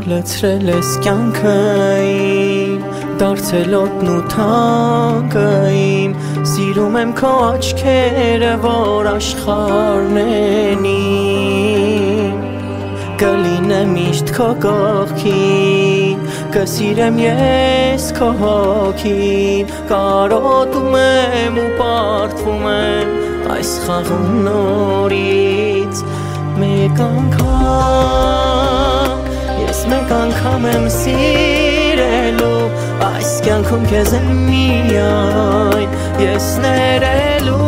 լցրել ես կյանքին, դարձել օդն ու թանկը իմ, սիրում եմ քո աչքերը, որ աշխարհն են իմ, կլինեմ միշտ քո կողքին, կսիրեմ ես քո հոգին, կարոտում եմ ու պարտվում եմ այս խաղում նորից, մեկ անգամ, ես մեկ անգամ եմ սիրելու, այս կյանքում քեզ եմ միայն ես ներելու,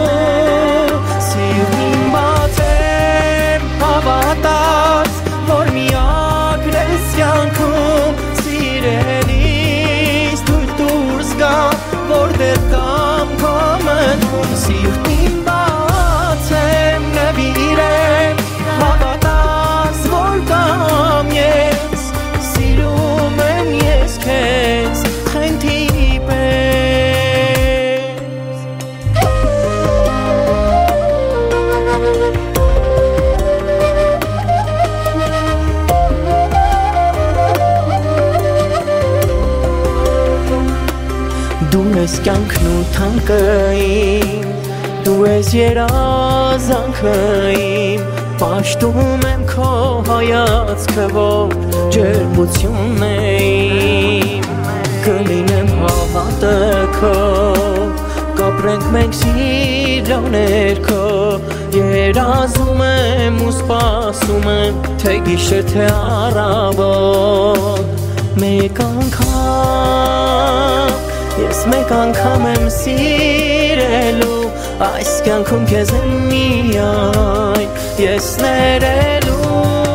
սիրտին բացեմ հավատած, որ միակն ես կյանքում, սիրելիս թույլ դուրս գա, որ դեռ կամ քո մտքում, սիրտին բացեմ նվիրեմ, հավատաս, որ կամ ես, սիրում եմ ես քեզ խենթի պես, դու ես կյանքն ու թանկը իմ, դու ես երազանքը իմ, պաշտում եմ քո հայացքը, որ ջերմությունն է իմ, կլինեմ հավատը քո, կապրենք մենք սիրո ներքո, երազում եմ ու սպասում եմ, թե գիշեր թե առավոտ, մեկ անգամ, ես մեկ անգամ եմ սիրելու, այս կյանքում քեզ եմ միայն ես ներելու,